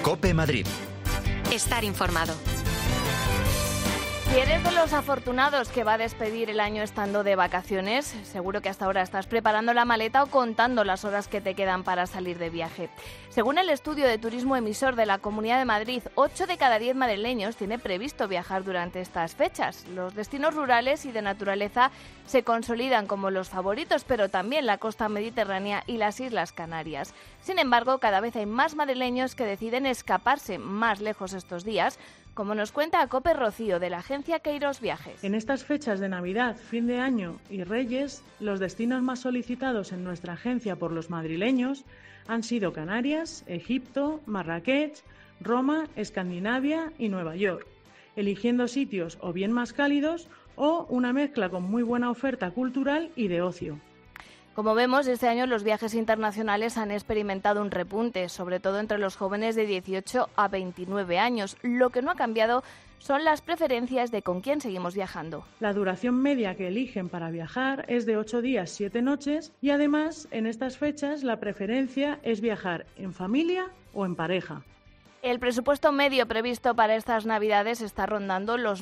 COPE Madrid. Estar informado. Si eres de los afortunados que va a despedir el año estando de vacaciones, seguro que hasta ahora estás preparando la maleta o contando las horas que te quedan para salir de viaje. Según el estudio de turismo emisor de la Comunidad de Madrid, 8 de cada 10 madrileños tiene previsto viajar durante estas fechas. Los destinos rurales y de naturaleza se consolidan como los favoritos, pero también la costa mediterránea y las Islas Canarias. Sin embargo, cada vez hay más madrileños que deciden escaparse más lejos estos días, como nos cuenta COPE Rocío, de la agencia Queiros Viajes. En estas fechas de Navidad, fin de año y Reyes, los destinos más solicitados en nuestra agencia por los madrileños han sido Canarias, Egipto, Marrakech, Roma, Escandinavia y Nueva York, eligiendo sitios o bien más cálidos o una mezcla con muy buena oferta cultural y de ocio. Como vemos, este año los viajes internacionales han experimentado un repunte, sobre todo entre los jóvenes de 18 a 29 años. Lo que no ha cambiado son las preferencias de con quién seguimos viajando. La duración media que eligen para viajar es de 8 días, 7 noches y además en estas fechas la preferencia es viajar en familia o en pareja. El presupuesto medio previsto para estas Navidades está rondando los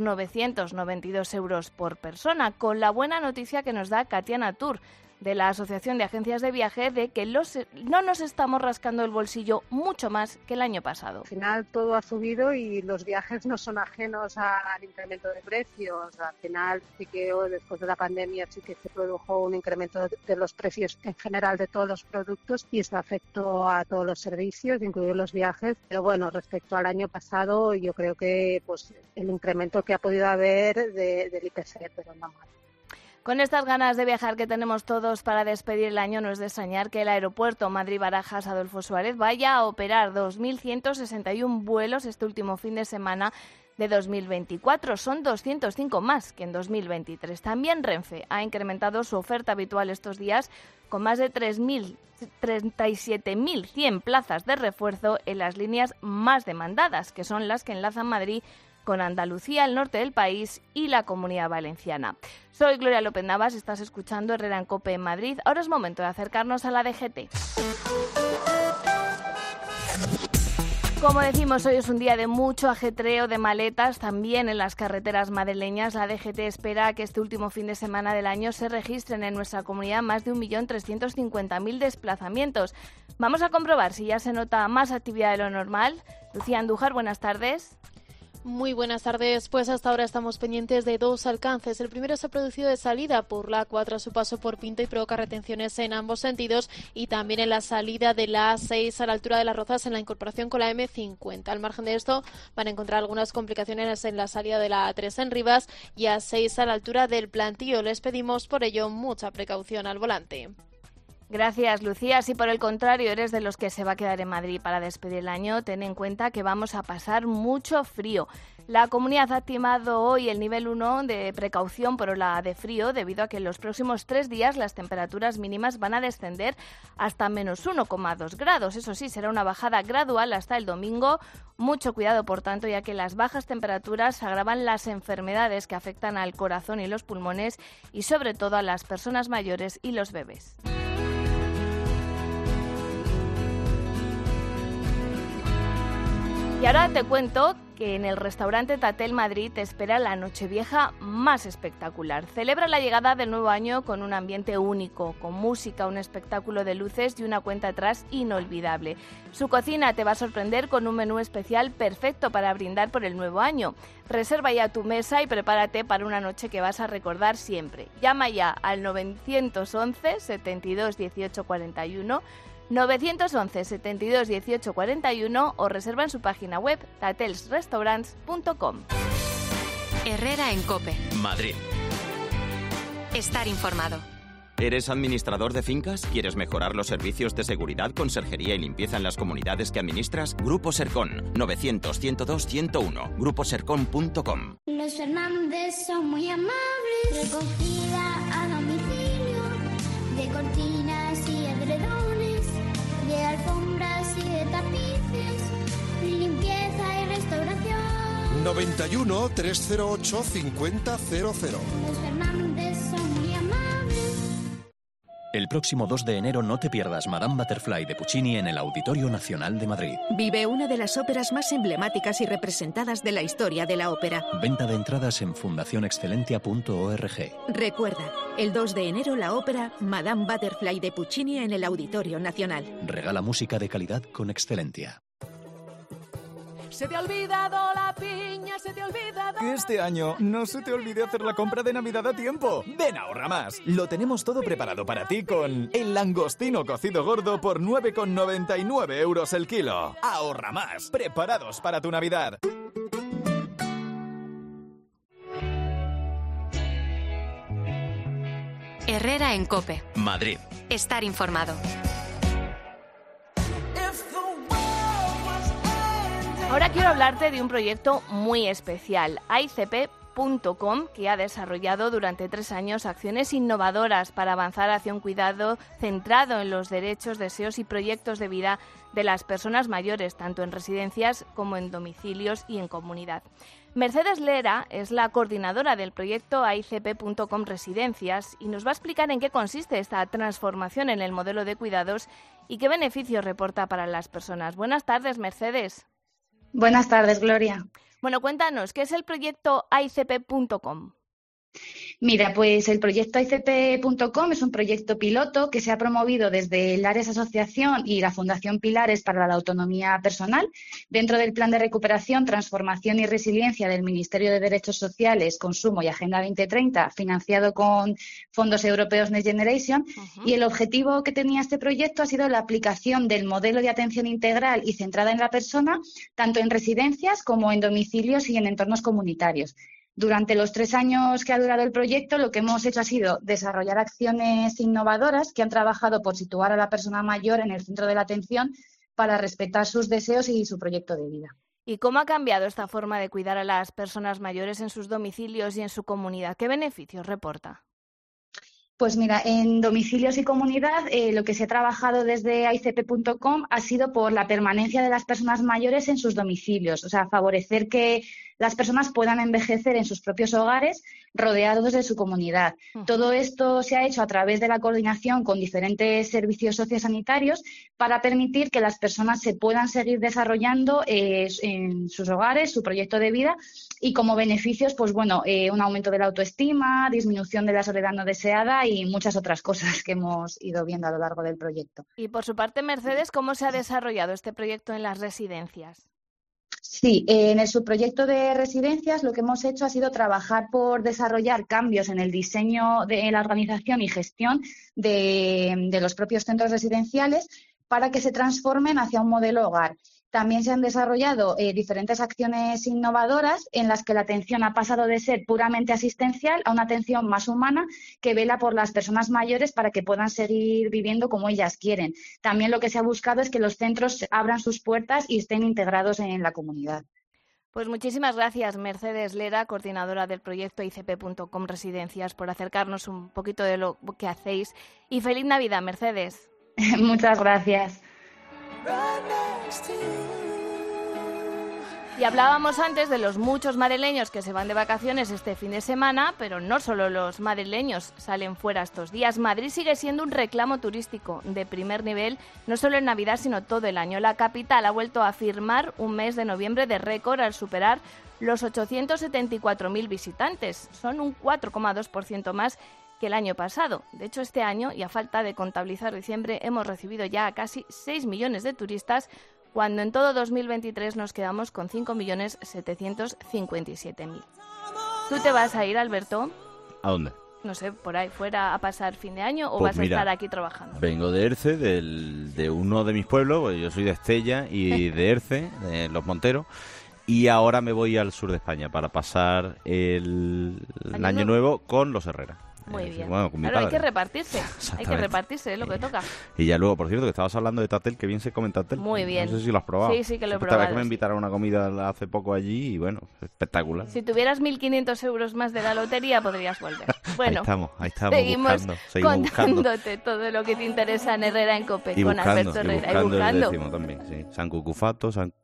992 euros por persona, con la buena noticia que nos da Katia Natur, de la Asociación de Agencias de Viaje, de que no nos estamos rascando el bolsillo mucho más que el año pasado. Al final todo ha subido y los viajes no son ajenos al incremento de precios. Al final sí que después de la pandemia sí que se produjo un incremento de los precios en general de todos los productos y eso afectó a todos los servicios, incluidos los viajes. Pero bueno, respecto al año pasado yo creo que pues el incremento que ha podido haber del IPC, pero no más. Con estas ganas de viajar que tenemos todos para despedir el año, no es de extrañar que el aeropuerto Madrid-Barajas Adolfo Suárez vaya a operar 2.161 vuelos este último fin de semana de 2024. Son 205 más que en 2023. También Renfe ha incrementado su oferta habitual estos días con más de 37.100 plazas de refuerzo en las líneas más demandadas, que son las que enlazan Madrid con Andalucía, el norte del país y la Comunidad Valenciana. Soy Gloria López Navas, estás escuchando Herrera en COPE en Madrid. Ahora es momento de acercarnos a la DGT. Como decimos, hoy es un día de mucho ajetreo de maletas, también en las carreteras madrileñas. La DGT espera que este último fin de semana del año se registren en nuestra comunidad más de 1.350.000 desplazamientos. Vamos a comprobar si ya se nota más actividad de lo normal. Lucía Andújar, buenas tardes. Muy buenas tardes. Pues hasta ahora estamos pendientes de dos alcances. El primero se ha producido de salida por la A4 a su paso por Pinto y provoca retenciones en ambos sentidos, y también en la salida de la A6 a la altura de Las Rozas en la incorporación con la M50. Al margen de esto van a encontrar algunas complicaciones en la salida de la A3 en Rivas y A6 a la altura del Plantío. Les pedimos por ello mucha precaución al volante. Gracias, Lucía. Si por el contrario eres de los que se va a quedar en Madrid para despedir el año, ten en cuenta que vamos a pasar mucho frío. La comunidad ha activado hoy el nivel 1 de precaución por ola de frío debido a que en los próximos 3 días las temperaturas mínimas van a descender hasta menos 1,2 grados. Eso sí, será una bajada gradual hasta el domingo. Mucho cuidado, por tanto, ya que las bajas temperaturas agravan las enfermedades que afectan al corazón y los pulmones y sobre todo a las personas mayores y los bebés. Y ahora te cuento que en el restaurante Tatel Madrid te espera la Nochevieja más espectacular. Celebra la llegada del nuevo año con un ambiente único, con música, un espectáculo de luces y una cuenta atrás inolvidable. Su cocina te va a sorprender con un menú especial perfecto para brindar por el nuevo año. Reserva ya tu mesa y prepárate para una noche que vas a recordar siempre. Llama ya al 911 72 18 41 911 72 18 41 o reserva en su página web tatelsrestaurants.com. Herrera en COPE. Madrid. Estar informado. ¿Eres administrador de fincas? ¿Quieres mejorar los servicios de seguridad, conserjería y limpieza en las comunidades que administras? Grupo Sercon, 900-102-101, gruposercon.com. Los Fernández son muy amables, recogida a domicilio, de cortinas y edredones, de alfombras y de tapices, limpieza y restauración. 91 308 5000. Los Fernández son muy amables. El próximo 2 de enero no te pierdas Madame Butterfly de Puccini en el Auditorio Nacional de Madrid. Vive una de las óperas más emblemáticas y representadas de la historia de la ópera. Venta de entradas en fundacionexcelentia.org. Recuerda, el 2 de enero la ópera Madame Butterfly de Puccini en el Auditorio Nacional. Regala música de calidad con Excelentia. Se te ha olvidado la piña, se te ha olvidado... Que este año no se te olvide hacer la compra de Navidad a tiempo. Ven a Ahorra Más. Lo tenemos todo preparado para ti con el langostino cocido gordo por 9,99 € el kilo. Ahorra Más. Preparados para tu Navidad. Herrera en COPE. Madrid. Estar informado. Ahora quiero hablarte de un proyecto muy especial, AICP.com, que ha desarrollado durante 3 años acciones innovadoras para avanzar hacia un cuidado centrado en los derechos, deseos y proyectos de vida de las personas mayores, tanto en residencias como en domicilios y en comunidad. Mercedes Lera es la coordinadora del proyecto AICP.com Residencias y nos va a explicar en qué consiste esta transformación en el modelo de cuidados y qué beneficios reporta para las personas. Buenas tardes, Mercedes. Buenas tardes, Gloria. Bueno, cuéntanos, ¿qué es el proyecto AICP.com? Mira, pues el proyecto AICP.com es un proyecto piloto que se ha promovido desde el Ares Asociación y la Fundación Pilares para la Autonomía Personal dentro del Plan de Recuperación, Transformación y Resiliencia del Ministerio de Derechos Sociales, Consumo y Agenda 2030, financiado con fondos europeos Next Generation. Y el objetivo que tenía este proyecto ha sido la aplicación del modelo de atención integral y centrada en la persona, tanto en residencias como en domicilios y en entornos comunitarios. Durante los 3 años que ha durado el proyecto, lo que hemos hecho ha sido desarrollar acciones innovadoras que han trabajado por situar a la persona mayor en el centro de la atención para respetar sus deseos y su proyecto de vida. ¿Y cómo ha cambiado esta forma de cuidar a las personas mayores en sus domicilios y en su comunidad? ¿Qué beneficios reporta? Pues mira, en domicilios y comunidad lo que se ha trabajado desde AICP.com ha sido por la permanencia de las personas mayores en sus domicilios, o sea, favorecer que las personas puedan envejecer en sus propios hogares rodeados de su comunidad. Todo esto se ha hecho a través de la coordinación con diferentes servicios sociosanitarios para permitir que las personas se puedan seguir desarrollando en sus hogares, su proyecto de vida y como beneficios, pues bueno, un aumento de la autoestima, disminución de la soledad no deseada y muchas otras cosas que hemos ido viendo a lo largo del proyecto. Y por su parte, Mercedes, ¿cómo se ha desarrollado este proyecto en las residencias? Sí, en el subproyecto de residencias lo que hemos hecho ha sido trabajar por desarrollar cambios en el diseño de la organización y gestión de los propios centros residenciales para que se transformen hacia un modelo hogar. También se han desarrollado diferentes acciones innovadoras en las que la atención ha pasado de ser puramente asistencial a una atención más humana que vela por las personas mayores para que puedan seguir viviendo como ellas quieren. También lo que se ha buscado es que los centros abran sus puertas y estén integrados en la comunidad. Pues muchísimas gracias, Mercedes Lera, coordinadora del proyecto AICP.com Residencias, por acercarnos un poquito de lo que hacéis. Y feliz Navidad, Mercedes. Muchas gracias. Y hablábamos antes de los muchos madrileños que se van de vacaciones este fin de semana, pero no solo los madrileños salen fuera estos días. Madrid sigue siendo un reclamo turístico de primer nivel, no solo en Navidad, sino todo el año. La capital ha vuelto a firmar un mes de noviembre de récord al superar los 874.000 visitantes. Son un 4,2% más que el año pasado. De hecho, este año, y a falta de contabilizar diciembre, hemos recibido ya a casi 6 millones de turistas, cuando en todo 2023 nos quedamos con 5.757.000. ¿Tú te vas a ir, Alberto? ¿A dónde? No sé, por ahí fuera a pasar fin de año o Pues vas a estar aquí trabajando. Vengo de Erce, de uno de mis pueblos, pues yo soy de Estella y de Erce, de Los Monteros. Y ahora me voy al sur de España para pasar el año nuevo con los Herrera. Muy bien. Bueno, con mi Claro, padre. Hay que repartirse, es lo que toca. Y ya luego, por cierto, que estabas hablando de Tatel, que bien se come Tatel. Muy bien. No sé si lo has probado. Sí, que lo he probado. Que me invitaron a una comida hace poco allí y bueno, espectacular. Si tuvieras 1.500 euros más de la lotería, podrías volver. Bueno, ahí estamos seguimos buscando. contándote todo lo que te interesa en Herrera en COPE Y con buscando, Alberto Herrera. Y buscando el décimo también, sí. San Cucufato, San